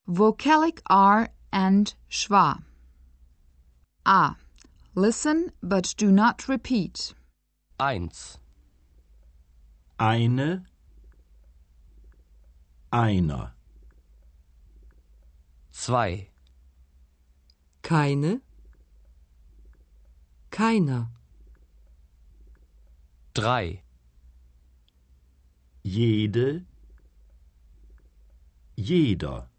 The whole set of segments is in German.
Vocalic R and schwa. A. Listen but do not repeat. 1. Eine, einer. 2. Keine, keiner. 3. Jede, jeder.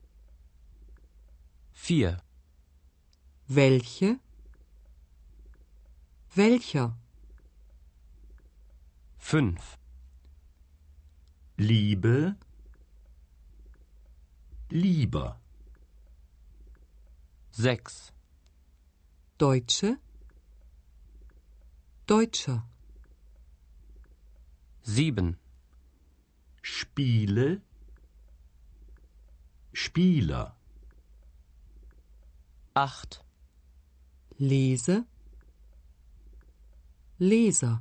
4. Welche, welcher. 5. Liebe, lieber. 6. Deutsche, deutscher. 7. Spiele, Spieler. 8. Lese, Leser.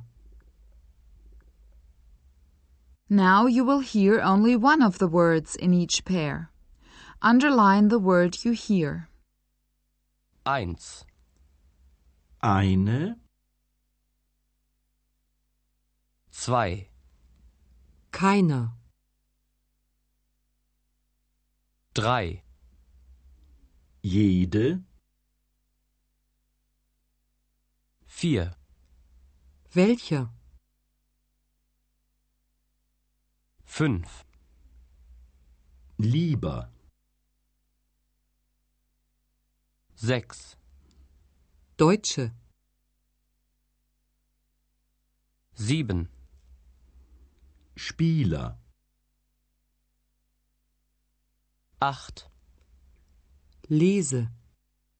Now you will hear only one of the words in each pair. Underline the word you hear. 1. Eine, 2. Keiner. 3. jede, 4. Welcher? 5. lieber. 6. Deutsche. 7. Spieler. 8. Lese.